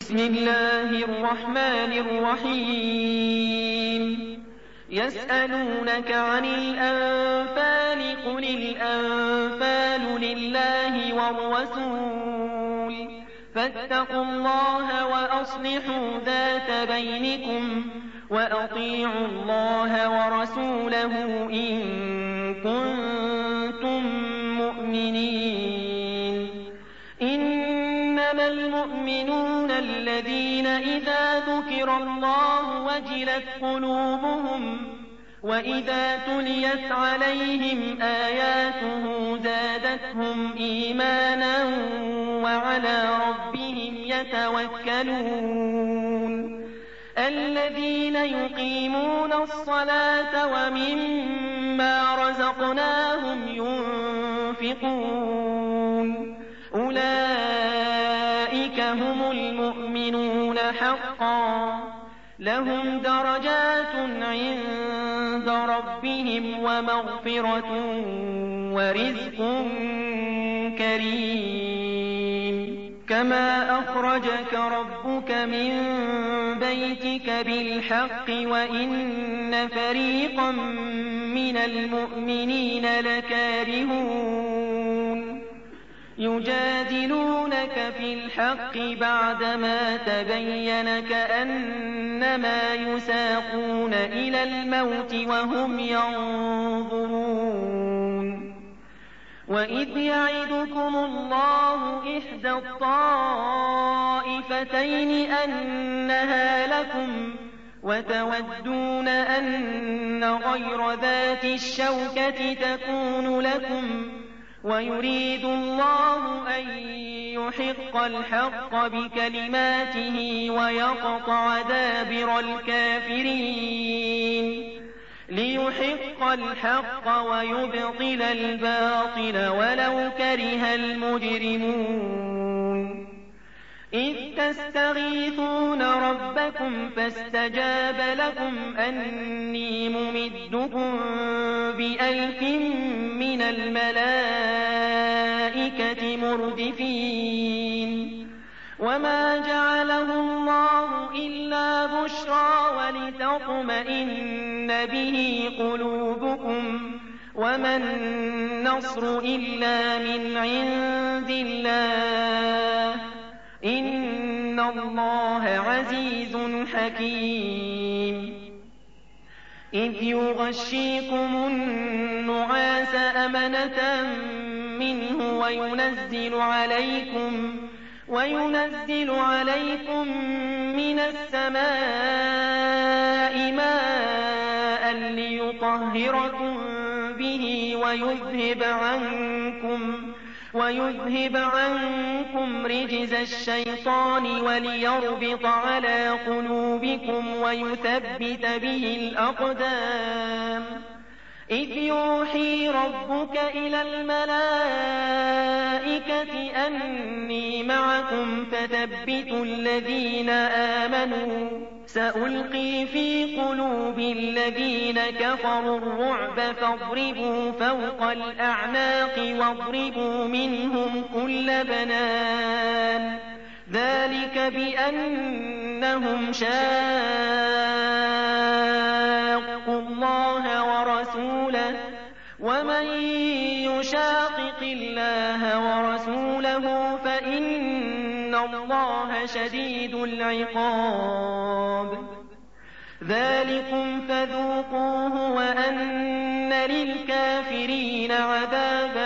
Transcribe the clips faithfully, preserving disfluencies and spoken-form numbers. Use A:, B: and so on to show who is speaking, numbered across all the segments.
A: بسم الله الرحمن الرحيم يسألونك عن الأنفال قل الأنفال لله والرسول فاتقوا الله وأصلحوا ذات بينكم وأطيعوا الله ورسوله إن كنتم مؤمنين. إنما المؤمنون الذين إذا ذكر الله وجلت قلوبهم وإذا تليت عليهم آياته زادتهم إيمانا وعلى ربهم يتوكلون. الذين يقيمون الصلاة ومما رزقناهم ينفقون أولئك هم المؤمنون حقا لهم درجات عند ربهم ومغفرة ورزق كريم. كما أخرجك ربك من بيتك بالحق وإن فريقا من المؤمنين لكارهون يجادلونك في الحق بعدما تبين كأنما يساقون إلى الموت وهم ينظرون. وإذ يعدكم الله إحدى الطائفتين أنها لكم وتودون أن غير ذات الشوكة تكون لكم ويريد الله أن يحق الحق بكلماته ويقطع دابر الكافرين ليحق الحق ويبطل الباطل ولو كره المجرمون. إذ تستغيثون ربكم فاستجاب لكم أني ممدكم بألف من الملائكة مردفين. وما جعله الله إلا بشرى ولتطمئن به قلوبكم وما النصر إلا من عند الله إن الله عزيز حكيم. إذ يغشيكم النعاس أمنة منه وينزل عليكم وينزل عليكم من السماء ماء ليطهركم به ويذهب عنكم ويذهب عنكم رجز الشيطان وليربط على قلوبكم ويثبت به الأقدام. إذ يوحي ربك إلى الملائكة أني معكم فثبتوا الذين آمنوا سألقي في قلوب الذين كفروا الرعب فاضربوا فوق الأعناق واضربوا منهم كل بنان ذلك بأنهم شاقوا الله ورسوله ومن يشاقق الله ورسوله فإن الله شديد العقاب. ذلكم فذوقوه وأن للكافرين عذاب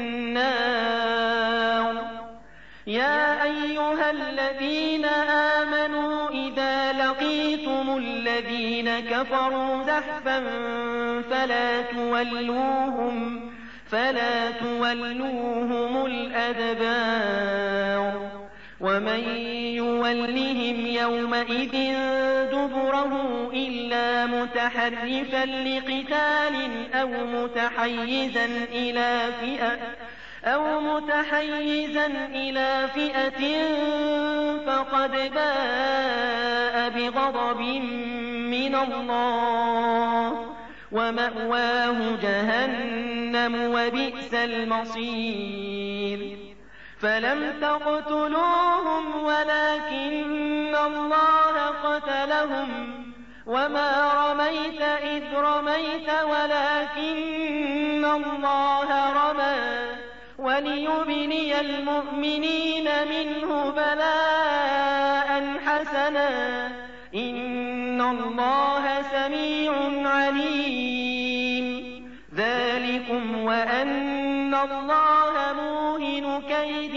A: النار. يا أيها الذين آمنوا إذا لقيتم الذين كفروا زحفا فلا تولوهم فلا تولوهم الأدبار. ومن يولهم يومئذ دبره إلا متحرفا لقتال أو متحيزا إلى فئة أو متحيزا إلى فئة فقد باء بغضب من الله ومأواه جهنم وبئس المصير. فلم تقتلوهم ولكن الله قتلهم وما رميت إذ رميت ولكن الله رمى وليبني المؤمنين منه بلاء حسنا إن الله سميع عليم ذلكم وأن الله موهن كيد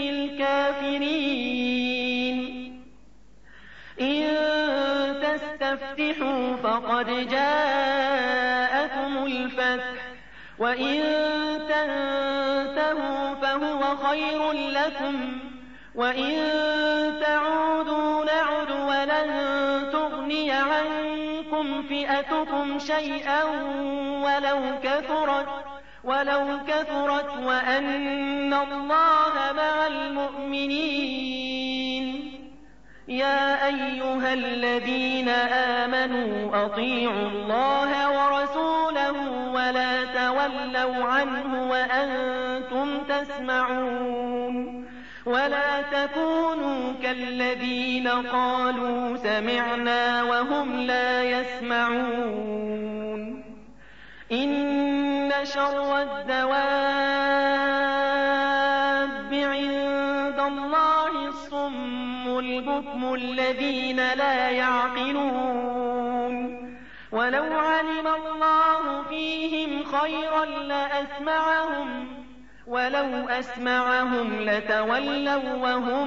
A: الكافرين إن تستفتحوا فقد جاءكم الفتح وإن تنتهوا فهو خير لكم وإن تعودوا نعد ولن تغني عنكم فئتكم شيئا ولو كثرت ولو كثرت وأن الله مع المؤمنين يا أيها الذين آمنوا أطيعوا الله ورسوله ولا تولوا عنه وأنتم تسمعون ولا تكونوا كالذين قالوا سمعنا وهم لا يسمعون إن شر الدواب عند الله الصم البكم الذين لا يعقلون ولو علم الله فيهم خيرا لأسمعهم ولو أسمعهم لتولوا وهم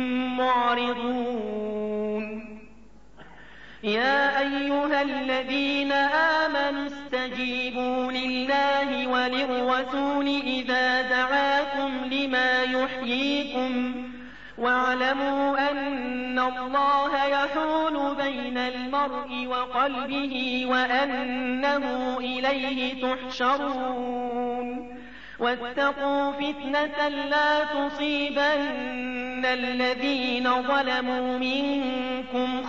A: معرضون يا أيها الذين آمنوا استجيبوا لله وللرسول إذا دعاكم لما يحييكم واعلموا أن الله يحول بين المرء وقلبه وأنه إليه تحشرون واتقوا فتنة لا تصيبن الذين ظلموا منكم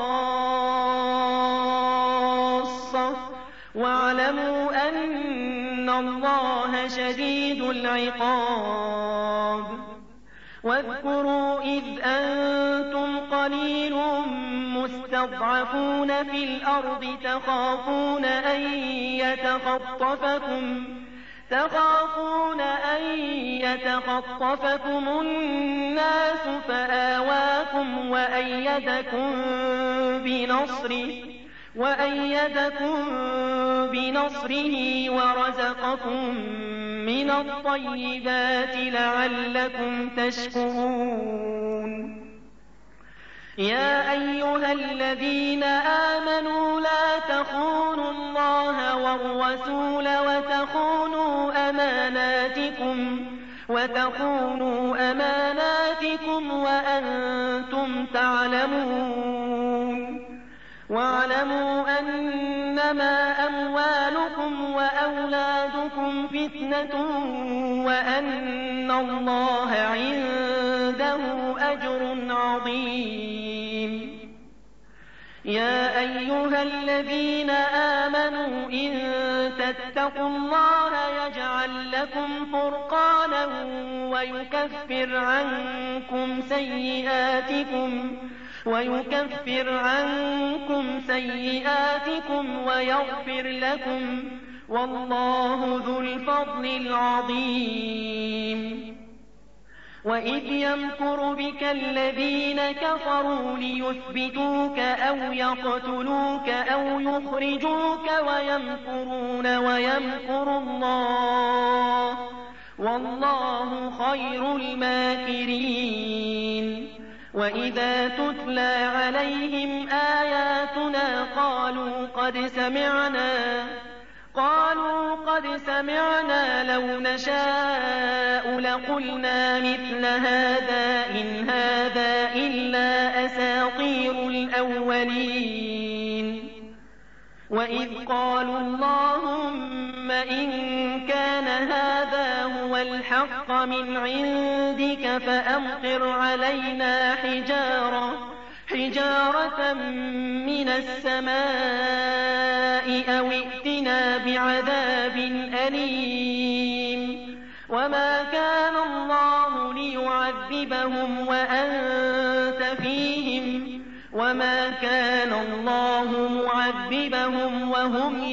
A: خاصة واعلموا أن الله شديد العقاب واذكروا إذ أنتم قليل مستضعفون في الأرض تخافون أن يتخطفكم تخافون أن يتخطفكم الناس فآواكم وأيدكم بنصره وأيدكم بنصره ورزقكم من الطيبات لعلكم تشكرون يا أيها الذين آمنوا لا تخونوا الله والرسول وتخونوا أماناتكم وتخونوا أماناتكم وأنتم تعلمون واعلموا أنما أموالكم وأولادكم فتنة وأن الله عنده أجر عظيم يا أيها الذين آمنوا إن تتقوا الله يجعل لكم فرقانا ويكفر عنكم سيئاتكم ويكفر عنكم سيئاتكم ويغفر لكم والله ذو الفضل العظيم وإذ يمكر بك الذين كفروا ليثبتوك أو يقتلوك أو يخرجوك ويمكرون ويمكر الله والله خير الماكرين وإذا تتلى عليهم آياتنا قالوا قد سمعنا قالوا قد سمعنا لو نشاء لقلنا مثل هذا إن هذا إلا أساطير الأولين وإذ قالوا اللهم إن كان هذا هو الحق من عندك فأمطر علينا حجارة حجارة من السماء أو ائتنا بعذاب أليم وما كان الله ليعذبهم وأنت فيهم وما كان الله معذبهم وهم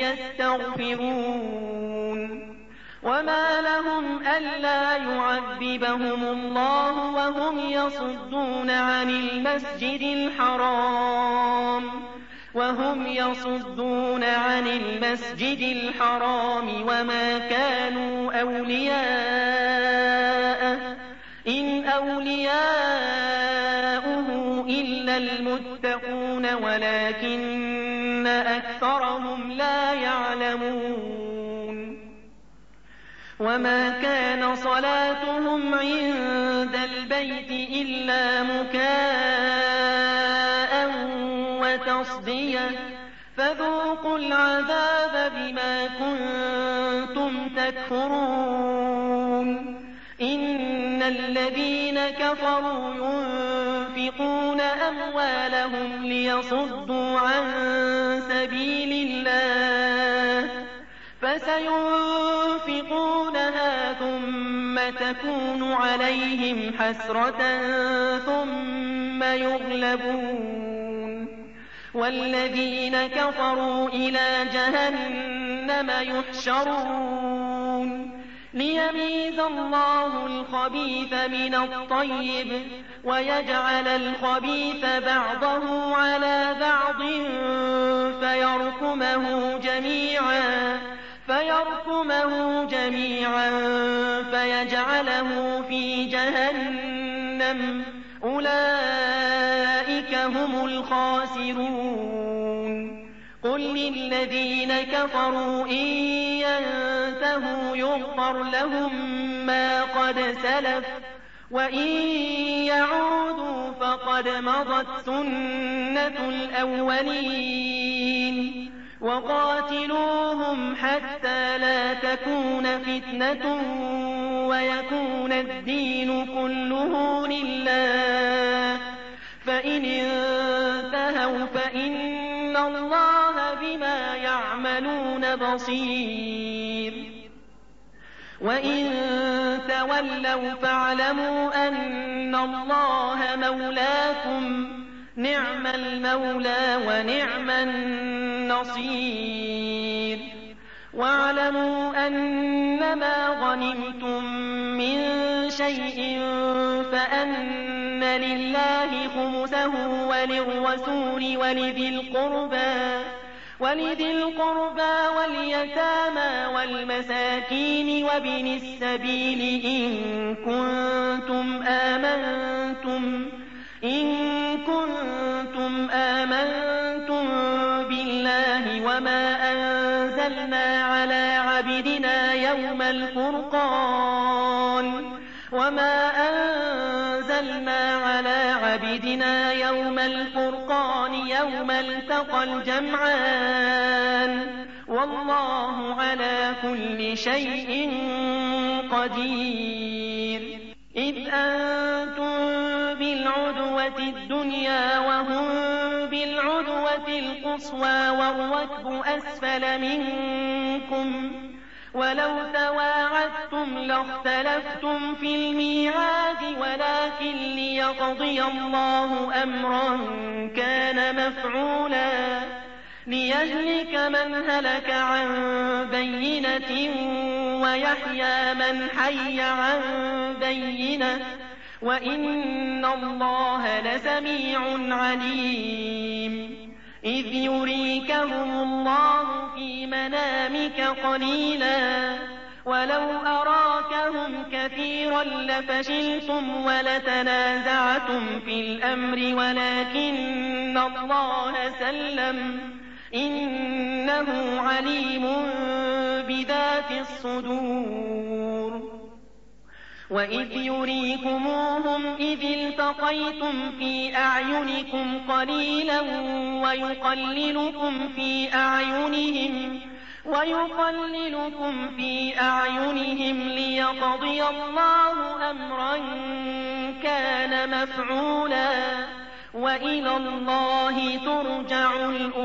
A: يستغفرون وما لهم ألا يعذبهم الله وهم يصدون عن المسجد الحرام وهم يصدون عن المسجد الحرام وما كانوا أولياءه إن أولياؤه إلا المتقون ولكن أكثرهم لا يعلمون وما كان صلاتهم عند البيت إلا مكاء وتصدية فذوقوا العذاب بما كنتم تكفرون إن الذين كفروا ينفقون أموالهم ليصدوا عن سبيل الله فسينفقونها ثم تكون عليهم حسرة ثم يغلبون والذين كفروا إلى جهنم يحشرون ليميز الله الخبيث من الطيب ويجعل الخبيث بعضه على بعض فيركمه جميعا فيركمه جميعا فيجعله في جهنم أولئك هم الخاسرون قل للذين كفروا إن ينتهوا يغفر لهم ما قد سلف وإن يعودوا فقد مضت سنة الأولين وقاتلوهم حتى لا تكون فتنة ويكون الدين كله لله فإن انتهوا فإن الله بما يعملون بصير وإن تولوا فاعلموا أن الله مولاكم نعم المولى ونعم النصير واعلموا أنما غنمتم من شيء فأن لله خمسه وللرسول ولذي القربى ولذي القربى واليتامى والمساكين وابن السبيل إن كنتم آمنتم إن كنتم آمنتم بالله وما أنزلنا على عبدنا يوم الفرقان وما أنزلنا على عبدنا يوم الفرقان يوم التقى الجمعان والله على كل شيء قدير إذ أنتم بالعدوة الدنيا وهم بالعدوة القصوى والركب أسفل منكم ولو تواعدتم لاختلفتم في الميعاد ولكن ليقضي الله أمرا كان مفعولا ليهلك من هلك عن بينة ويحيى من حي عن بينة وإن الله لسميع عليم إذ يريكهم الله في منامك قليلا ولو أراكهم كثيرا لفشلتم ولتنازعتم في الأمر ولكن الله سلم إنه عليم بذات الصدور وإذ يريكموهم إذ التقيتم في أعينكم قليلا ويقللكم في أعينهم ويقللكم في أعينهم ليقضي الله أمرا كان مفعولا وإلى الله ترجع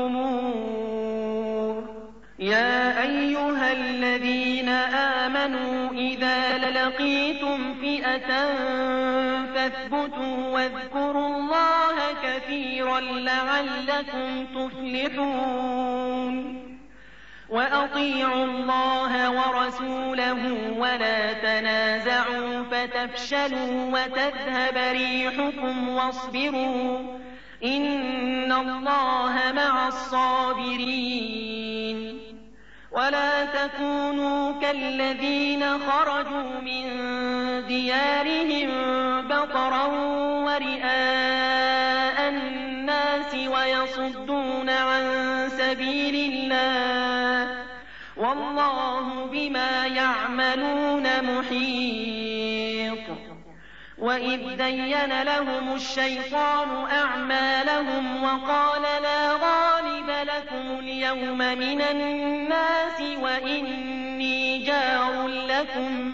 A: الأمور يا أيها الذين آمنوا إذا لقيتم فئة فئة فاثبتوا واذكروا الله كثيرا لعلكم تفلحون وأطيعوا الله ورسوله ولا تنازعوا فتفشلوا وتذهب ريحكم واصبروا إن الله مع الصابرين ولا تكونوا كالذين خرجوا من ديارهم بطرا ورئاء الناس ويصدون عن سبيل الله والله بما يعملون محيط وإذ زين لهم الشيطان أعمالهم وقال لا غالب لكم اليوم من الناس وإني جار لكم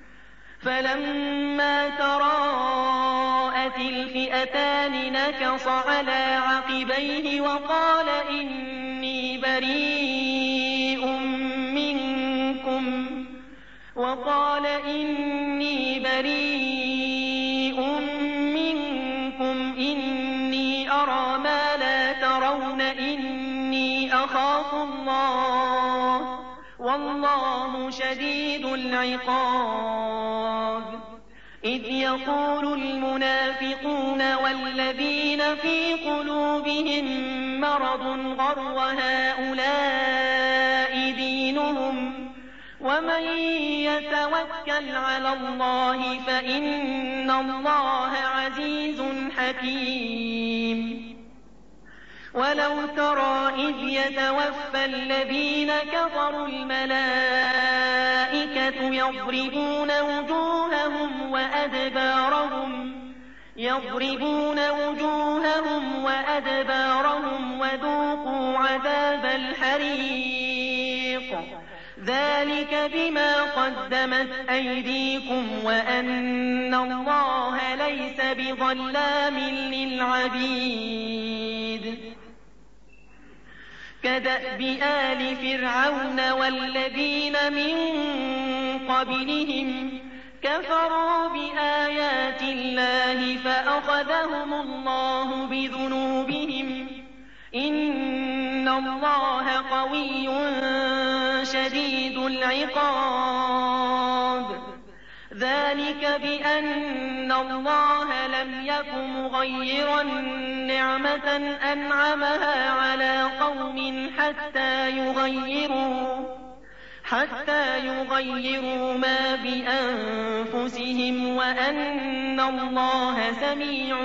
A: فلما تراءت الفئتان نكص على عقبيه وقال إني بريء منكم وقال إني بريء منكم إني أرى ما لا ترون إني أخاف الله والله شديد العقاب إذ يقول المنافقون والذين في قلوبهم مرض غر هؤلاء دينهم ومن يتوكل على الله فإن الله عزيز حكيم ولو ترى إذ يتوفى الذين كفروا الملائكة يضربون وجوههم وأدبارهم يضربون وجوههم وأدبارهم وذوقوا عذاب الحريق ذلك بما قدمت أيديكم وأن الله ليس بظلام للعبيد كدأب آل فرعون والذين من قبلهم كفروا بآيات الله فأخذهم الله بذنوبهم إن الله قوي شديد العقاب ذلك بأن الله لم يك مغيرا نعمة أنعمها على قوم حتى يغيروا حتى يغيروا ما بأنفسهم وأن الله سميع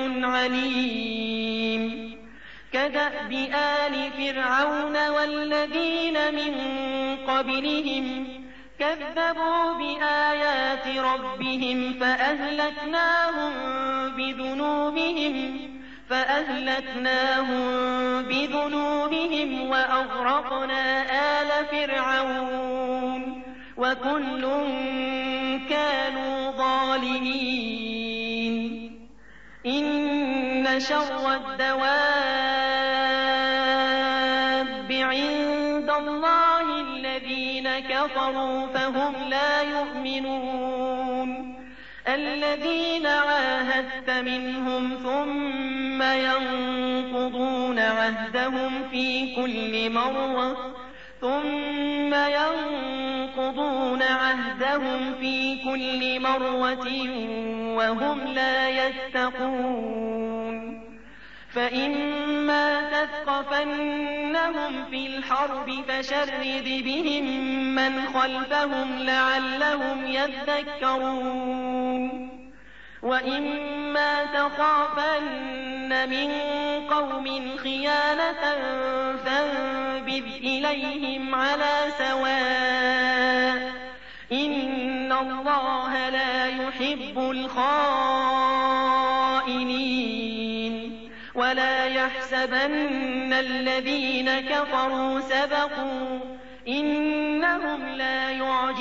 A: عليم كدأب آل فرعون والذين من قبلهم كذبوا بآيات ربهم فأهلكناهم بذنوبهم فأهلكناهم بذنوبهم وأغرقنا آل فرعون وكل كانوا ظالمين إن شر الدواب عند الله الذين كفروا فهم لا يؤمنون الذين عاهدت منهم ثم ينقضون عهدهم في كل مرة ثم ينقضون عهدهم في كل مرة وهم لا يتقون فإما تثقفنهم في الحرب فشرد بهم من خلفهم لعلهم يذكرون وإما تخافن من قوم خيانة فانبذ إليهم على سواء إن الله لا يحب الخائنين ولا يحسبن الذين كفروا سبقوا إنهم لا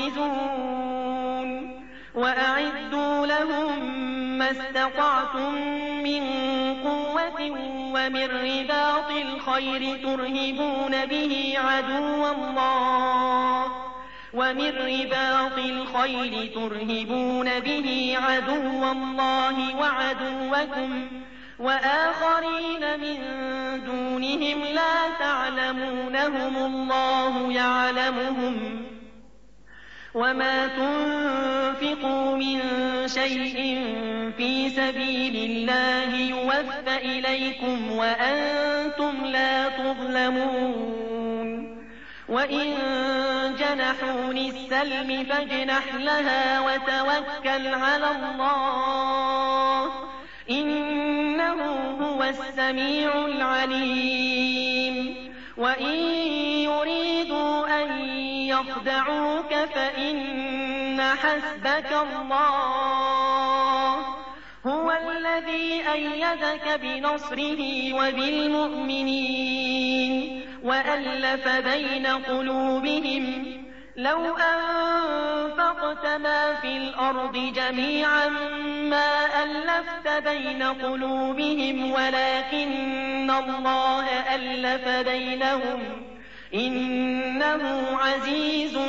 A: يعجزون وأعدوا لهم ما استطعتم من قوة ومن رباط الخير ترهبون به عدو الله ومن رباط الخيل ترهبون به عدو الله وعدوكم وآخرين من دونهم لا تعلمونهم الله يعلمهم وما تنفقوا من شيء في سبيل الله يوفى إليكم وأنتم لا تظلمون وإن جنحوا للسلم فاجنح لها وتوكل على الله إنه هو السميع العليم وإن يريدوا أن يخدعوك فإن حسبك الله هو الذي أيدك بنصره وبالمؤمنين وألف بين قلوبهم لو أنفقت ما في الأرض جميعا ما ألفت بين قلوبهم ولكن الله ألف بينهم إنه عزيز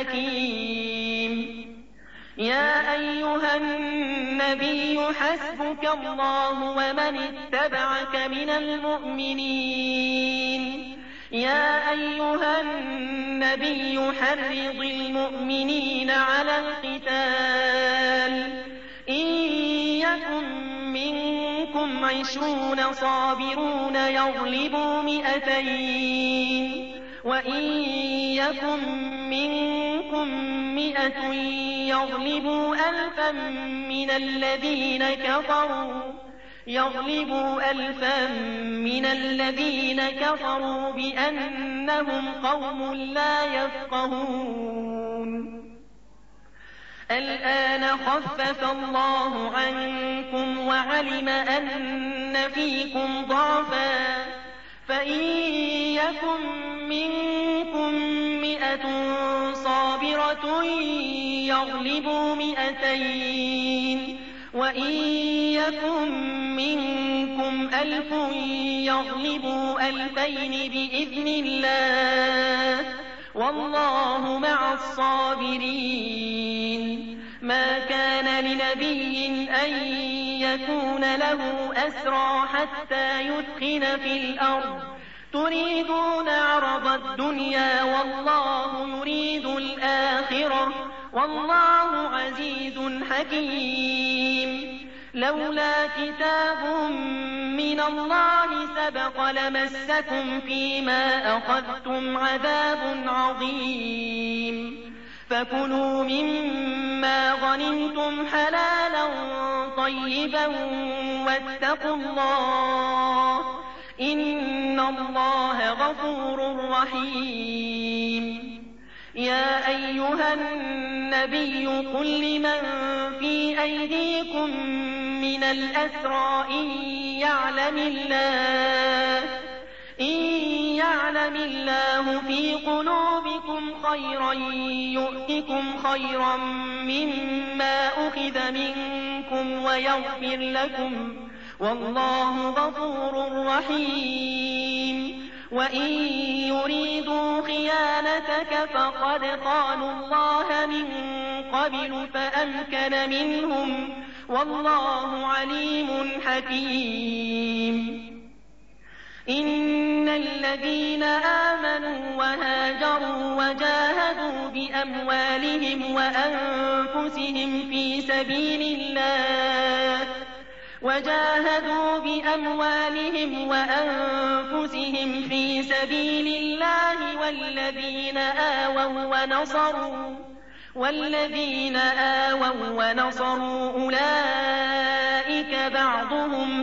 A: حكيم يا أيها النبي حسبك الله ومن اتبعك من المؤمنين يا أيها النبي حرض المؤمنين على القتال إن يكن منكم عشرون صابرون يغلبوا مئتين وإن يكن منكم مئة يغلبوا ألفا من الذين كفروا يغلبوا ألفا من الذين كفروا بأنهم قوم لا يفقهون الآن خفف الله عنكم وعلم أن فيكم ضعفا فإن يكن منكم مئة صابرة يغلبوا مئتين وإن يكن منكم ألف يغلبوا ألفين بإذن الله والله مع الصابرين ما كان لنبي أن يكون له أسرى حتى يثخن في الأرض تريدون عرض الدنيا والله يريد الآخرة والله عزيز حكيم لولا كتاب من الله سبق لمسكم فيما أخذتم عذاب عظيم فكلوا مما غنمتم حلالا طيبا واتقوا الله إن الله غفور رحيم يا أيها النبي قل لمن في أيديكم من الأسرى إن يعلم الله إن يعلم الله في قلوبكم خيرا يؤتكم خيرا مما أخذ منكم ويغفر لكم والله غفور رحيم وإن يريدوا خيانتك فقد خانوا الله من قبل فأمكن منهم والله عليم حكيم إن الذين آمنوا وهاجروا وجاهدوا بأموالهم وأنفسهم في سبيل الله وجاهدوا بأموالهم وأنفسهم في سبيل الله والذين آووا ونصروا والذين آووا ونصروا أولئك بعضهم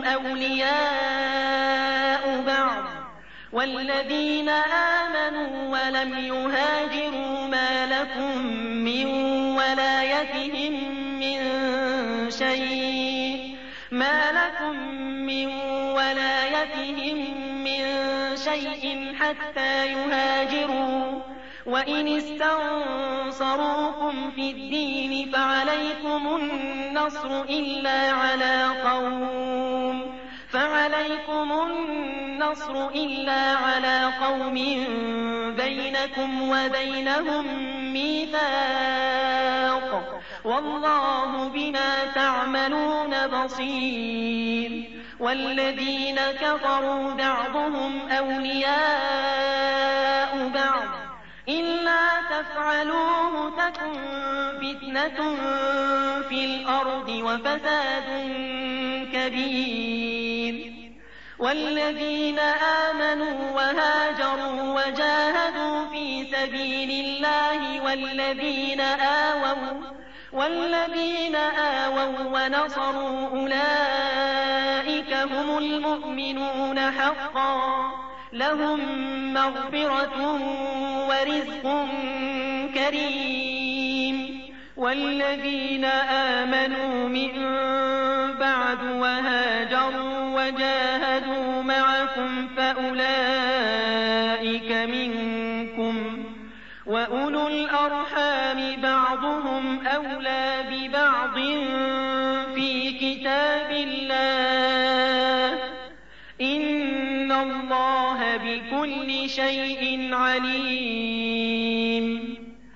A: أولياء بعض والذين آمنوا ولم يهاجروا ما لكم من ولايتهم من شيء ما لكم من ولايتهم من شيء حتى يهاجروا وإن استنصروكم في الدين فعليكم النصر إلا على قوم فعليكم النصر إلا على قوم بينكم وبينهم ميثاق والله بما تعملون بصير والذين كفروا بعضهم أولياء بعض إلا تفعلوه تكن فتنة في الأرض وفساد كبير والذين آمنوا وهاجروا وجاهدوا في سبيل الله والذين آووا والذين آووا ونصروا أولئك هم المؤمنون حقا لهم مغفرة ورزق كريم والذين آمنوا من بعد وهاجروا وجاهدوا معكم فأولئك منكم وأولو الأرحام بعضهم أولى ببعض في كتاب الله إن الله بكل شيء عليم